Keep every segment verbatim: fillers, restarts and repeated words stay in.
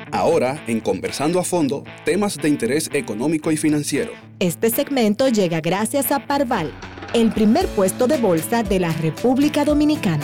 Ahora, en Conversando a Fondo, temas de interés económico y financiero. Este segmento llega gracias a Parval, el primer puesto de bolsa de la República Dominicana.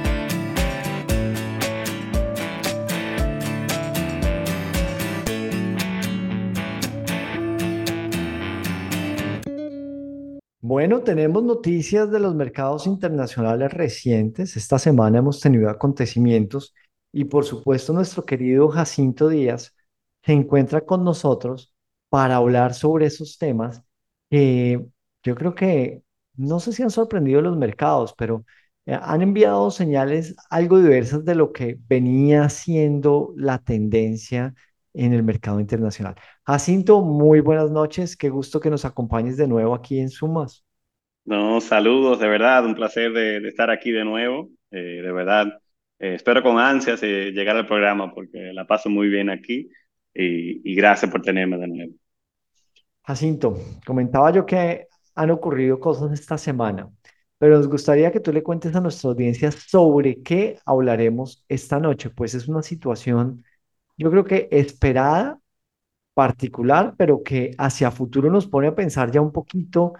Bueno, tenemos noticias de los mercados internacionales recientes. Esta semana hemos tenido acontecimientos y por supuesto nuestro querido Jacinto Díaz se encuentra con nosotros para hablar sobre esos temas que yo creo que no sé si han sorprendido los mercados, pero eh, han enviado señales algo diversas de lo que venía siendo la tendencia en el mercado internacional. Jacinto, muy buenas noches. Qué gusto que nos acompañes de nuevo aquí en Sumas. No, saludos, de verdad, un placer de, de estar aquí de nuevo. Eh, de verdad, eh, espero con ansias eh, llegar al programa porque la paso muy bien aquí y, y gracias por tenerme de nuevo. Jacinto, comentaba yo que han ocurrido cosas esta semana, pero nos gustaría que tú le cuentes a nuestra audiencia sobre qué hablaremos esta noche, pues es una situación, yo creo que esperada, particular, pero que hacia futuro nos pone a pensar ya un poquito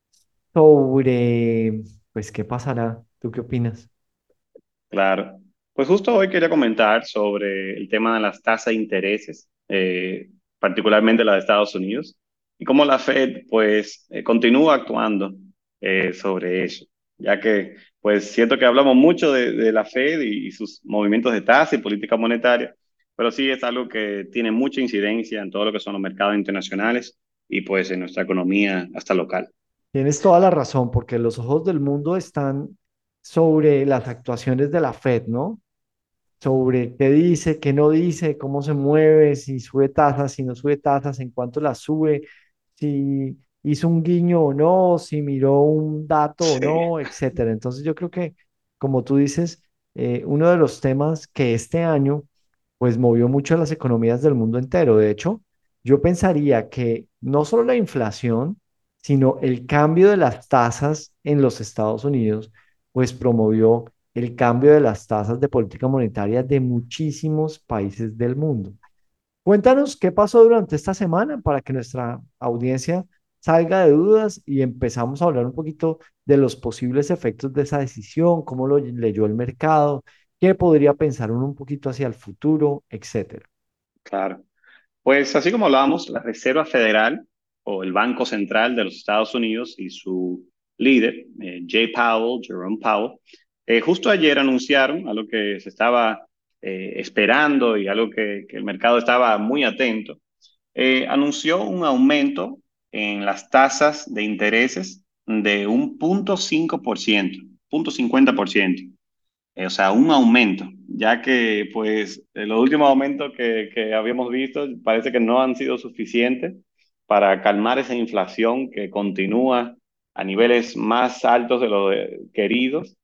sobre, pues, qué pasará. ¿Tú qué opinas? Claro. Pues justo hoy quería comentar sobre el tema de las tasas de intereses, eh, particularmente la de Estados Unidos, y cómo la Fed pues eh, continúa actuando eh, sobre eso, ya que pues siento que hablamos mucho de, de la Fed y, y sus movimientos de tasa y política monetaria, pero sí es algo que tiene mucha incidencia en todo lo que son los mercados internacionales y pues en nuestra economía hasta local. Tienes toda la razón, porque los ojos del mundo están sobre las actuaciones de la Fed, ¿no? Sobre qué dice, qué no dice, cómo se mueve, si sube tasas, si no sube tasas, en cuánto las sube, si hizo un guiño o no, si miró un dato o Sí. no, etcétera. Entonces yo creo que, como tú dices, eh, uno de los temas que este año pues movió mucho las economías del mundo entero. De hecho, yo pensaría que no solo la inflación, sino el cambio de las tasas en los Estados Unidos, pues promovió el cambio de las tasas de política monetaria de muchísimos países del mundo. Cuéntanos qué pasó durante esta semana para que nuestra audiencia salga de dudas y empezamos a hablar un poquito de los posibles efectos de esa decisión, cómo lo leyó el mercado, qué podría pensar uno un poquito hacia el futuro, etcétera. Claro. Pues así como hablábamos, la Reserva Federal o el Banco Central de los Estados Unidos y su líder, eh, Jay Powell, Jerome Powell, eh, justo ayer anunciaron algo que se estaba eh, esperando y algo que, que el mercado estaba muy atento. Eh, anunció un aumento en las tasas de intereses de un punto cinco por ciento, punto cincuenta por ciento, eh, o sea, un aumento, ya que pues eh, los últimos aumentos que, que habíamos visto parece que no han sido suficientes para calmar esa inflación que continúa a niveles más altos de lo de- queridos.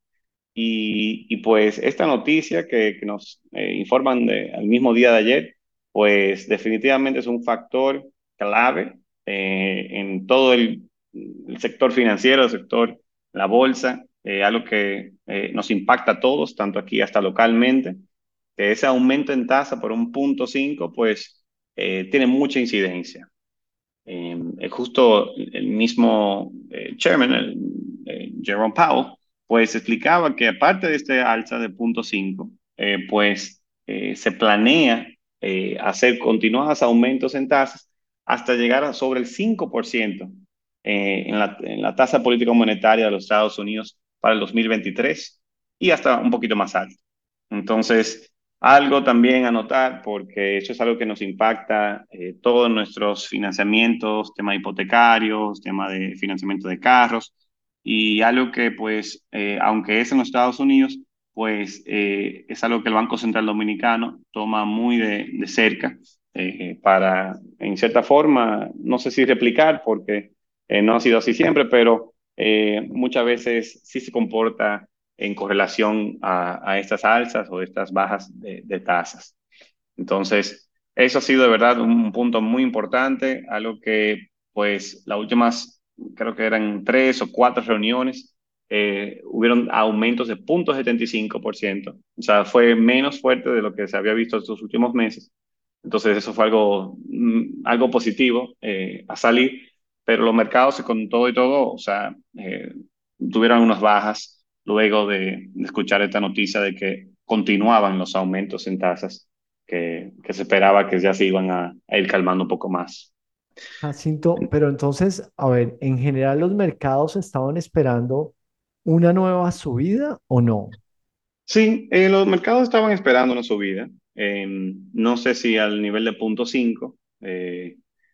Y, y, pues esta noticia que, que nos eh, informan de, al mismo día de ayer, pues definitivamente es un factor clave eh, en todo el, el sector financiero, el sector, la bolsa, eh, algo que eh, nos impacta a todos, tanto aquí hasta localmente, que ese aumento en tasa por un punto cinco, pues eh, tiene mucha incidencia. Eh, eh, justo el mismo eh, chairman, el, eh, Jerome Powell, pues explicaba que aparte de este alza de punto cinco, eh, pues eh, se planea eh, hacer continuados aumentos en tasas hasta llegar a sobre el cinco por ciento eh, en la, en la tasa política monetaria de los Estados Unidos para el dos mil veintitrés y hasta un poquito más alto. Entonces, algo también a notar, porque eso es algo que nos impacta eh, todos nuestros financiamientos, tema hipotecarios, tema de financiamiento de carros, y algo que pues, eh, aunque es en los Estados Unidos, pues eh, es algo que el Banco Central Dominicano toma muy de, de cerca eh, para, en cierta forma, no sé si replicar, porque eh, no ha sido así siempre, pero eh, muchas veces sí se comporta en correlación a, a estas alzas o estas bajas de, de tasas. Entonces, eso ha sido de verdad un punto muy importante, algo que pues las últimas, creo que eran tres o cuatro reuniones, eh, hubieron aumentos de cero punto setenta y cinco por ciento. O sea, fue menos fuerte de lo que se había visto estos últimos meses. Entonces eso fue algo, mm, algo positivo eh, a salir, pero los mercados con todo y todo, o sea, eh, tuvieron unas bajas luego de, de escuchar esta noticia de que continuaban los aumentos en tasas, que, que se esperaba que ya se iban a, a ir calmando un poco más. Jacinto, pero entonces, a ver, en general los mercados estaban esperando una nueva subida o no. Sí, eh, los mercados estaban esperando una subida. Eh, no sé si al nivel de punto cinco, eh,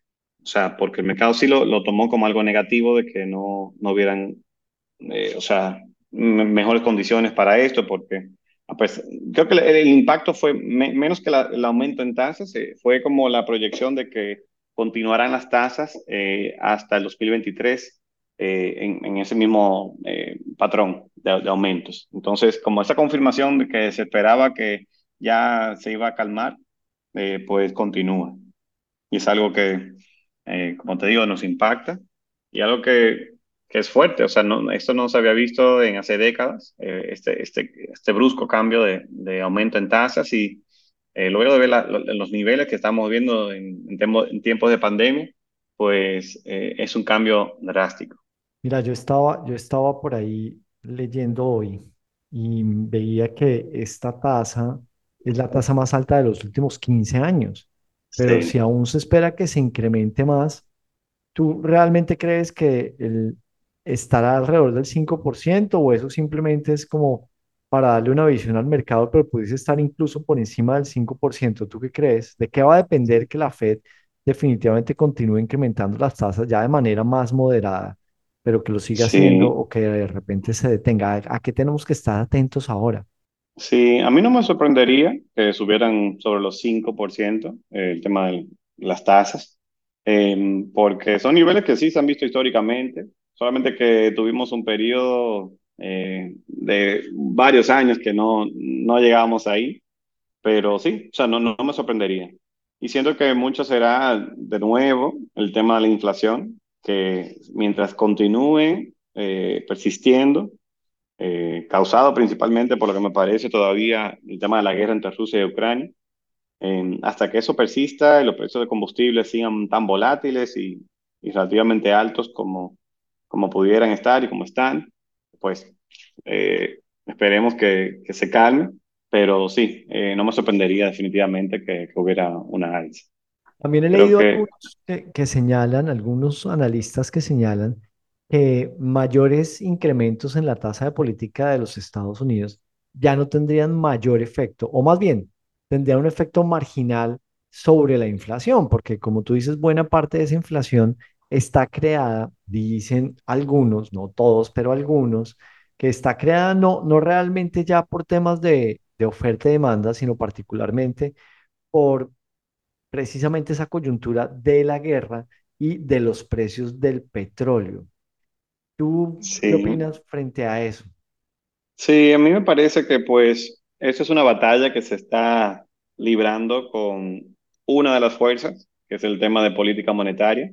o sea, porque el mercado sí lo, lo tomó como algo negativo de que no, no hubieran, eh, o sea, me- mejores condiciones para esto, porque ah, pues, creo que el, el impacto fue me- menos que la- el aumento en tasas, eh, fue como la proyección de que continuarán las tasas eh, hasta el dos mil veintitrés eh, en, en ese mismo eh, patrón de, de aumentos. Entonces, como esa confirmación de que se esperaba que ya se iba a calmar, eh, pues continúa. Y es algo que, eh, como te digo, nos impacta y algo que, que es fuerte. O sea, no, esto no se había visto en hace décadas, eh, este, este, este brusco cambio de, de aumento en tasas y eh, luego de ver la- lo- los niveles que estamos viendo en, en, temo- en tiempos de pandemia, pues eh, es un cambio drástico. Mira, yo estaba, yo estaba por ahí leyendo hoy y veía que esta tasa es la tasa más alta de los últimos quince años, pero si Sí, aún se espera que se incremente más, ¿tú realmente crees que el, estará alrededor del cinco por ciento o eso simplemente es como para darle una visión al mercado, pero pudiese estar incluso por encima del cinco por ciento? ¿Tú qué crees? ¿De qué va a depender que la Fed definitivamente continúe incrementando las tasas ya de manera más moderada, pero que lo siga haciendo sí. o que de repente se detenga? ¿A a qué tenemos que estar atentos ahora? Sí, a mí no me sorprendería que subieran sobre los cinco por ciento eh, el tema de las tasas, eh, porque son niveles que sí se han visto históricamente, solamente que tuvimos un periodo eh, de varios años que no, no llegábamos ahí, pero sí, o sea, no, no me sorprendería. Y siento que mucho será de nuevo el tema de la inflación, que mientras continúe eh, persistiendo, eh, causado principalmente por lo que me parece todavía el tema de la guerra entre Rusia y Ucrania. Eh, hasta que eso persista y los precios de combustible sigan tan volátiles y, y relativamente altos como, como pudieran estar y como están, pues eh, esperemos que, que se calme, pero sí, eh, no me sorprendería definitivamente que, que hubiera una alza. También he Creo leído que algunos que, que señalan, algunos analistas que señalan que mayores incrementos en la tasa de política de los Estados Unidos ya no tendrían mayor efecto, o más bien tendrían un efecto marginal sobre la inflación, porque como tú dices, buena parte de esa inflación está creada, dicen algunos, no todos, pero algunos, que está creada no, no realmente ya por temas de, de oferta y demanda, sino particularmente por precisamente esa coyuntura de la guerra y de los precios del petróleo. ¿Tú qué sí. opinas frente a eso? Sí, a mí me parece que pues esa es una batalla que se está librando con una de las fuerzas, que es el tema de política monetaria.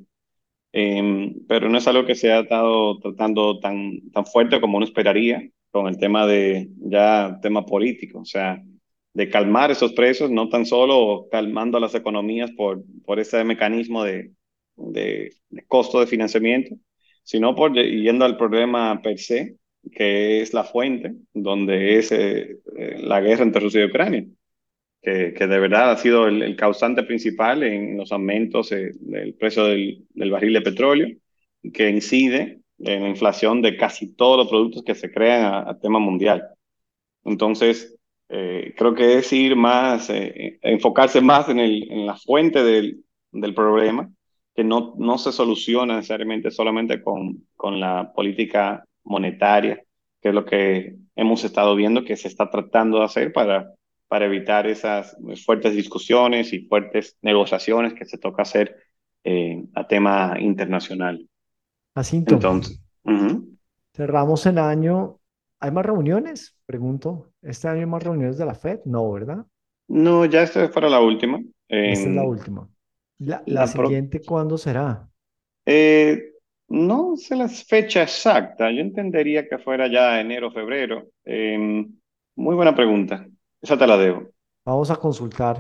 Eh, pero no es algo que se ha estado tratando tan, tan fuerte como uno esperaría con el tema de ya tema político, o sea, de calmar esos precios, no tan solo calmando las economías por, por ese mecanismo de, de, de costo de financiamiento, sino por yendo al problema per se, que es la fuente, donde es eh, eh, la guerra entre Rusia y Ucrania que, que de verdad ha sido el, el causante principal en los aumentos eh, del precio del, del barril de petróleo, que incide en la inflación de casi todos los productos que se crean a, a tema mundial. Entonces, eh, creo que es ir más, eh, enfocarse más en, el, en la fuente del, del problema, que no, no se soluciona necesariamente solamente con, con la política monetaria, que es lo que hemos estado viendo que se está tratando de hacer para, para evitar esas fuertes discusiones y fuertes negociaciones que se toca hacer eh, a tema internacional. Jacinto, Entonces, ujú. cerramos el año. ¿Hay más reuniones? Pregunto. ¿Este año hay más reuniones de la Fed? No, ¿verdad? No, ya esta fuera la última. Esta es la Eh, última. La, la la pro- siguiente, ¿cuándo será? Eh, no sé la fecha exacta, yo entendería que fuera ya enero o febrero. Eh, muy buena pregunta, esa te la debo. Vamos a consultar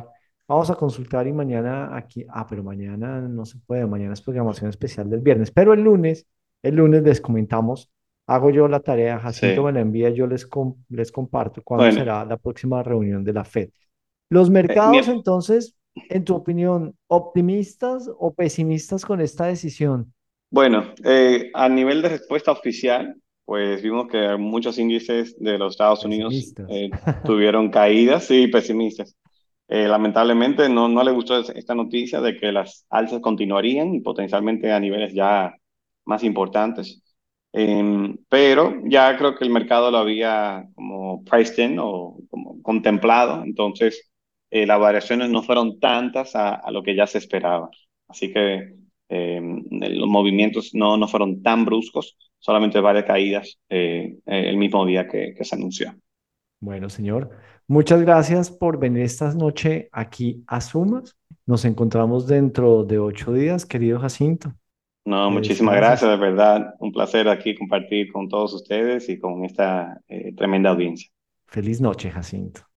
Vamos a consultar y mañana aquí, ah, pero mañana no se puede, mañana es programación especial del viernes, pero el lunes, el lunes les comentamos, hago yo la tarea, Jacinto me Sí. la envía, yo les, com- les comparto cuándo Bueno, será la próxima reunión de la Fed. Los eh, mi- mercados, entonces, en tu opinión, ¿optimistas o pesimistas con esta decisión? bueno, eh, a nivel de respuesta oficial, pues vimos que muchos índices de los Estados Unidos Pesimistas. eh, tuvieron caídas, sí, pesimistas. Eh, lamentablemente no, no le gustó es- esta noticia de que las alzas continuarían y potencialmente a niveles ya más importantes. Em, pero ya creo que el mercado lo había como priced in o como contemplado, entonces eh, las variaciones no fueron tantas a, a lo que ya se esperaba. Así que eh, los movimientos no, no fueron tan bruscos, solamente varias caídas eh, eh, el mismo día que, que se anunció. Bueno, señor, muchas gracias por venir esta noche aquí a Sumas. Nos encontramos dentro de ocho días, querido Jacinto. No, Que muchísimas gracias, descanses. de verdad, un placer aquí compartir con todos ustedes y con esta eh, tremenda audiencia. Feliz noche, Jacinto.